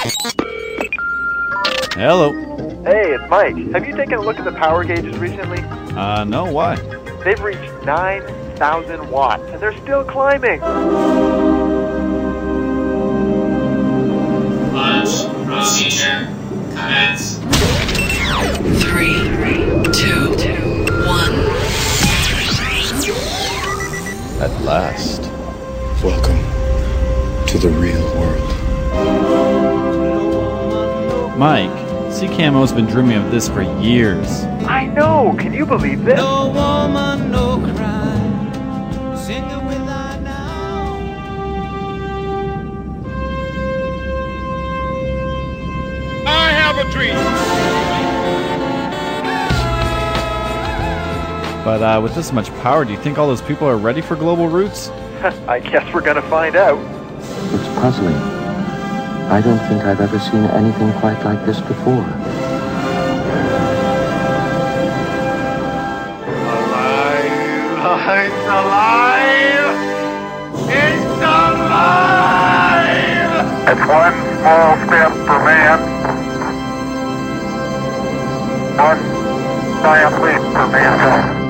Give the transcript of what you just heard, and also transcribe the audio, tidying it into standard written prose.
Hello. Hey, it's Mike. Have you taken a look at the power gauges recently? No, why? They've reached 9,000 watts, and they're still climbing. Launch procedure commence. 3, 2, 1. At last. Welcome to the real world. Mike, CCAMO's been dreaming of this for years. I know! Can you believe this? No woman, no cry. Sing it without now. I have a dream. But with this much power, do you think all those people are ready for Global Roots? I guess we're gonna find out. It's puzzling. I don't think I've ever seen anything quite like this before. Alive! It's alive! It's alive! It's one small step for man, one giant leap for mankind.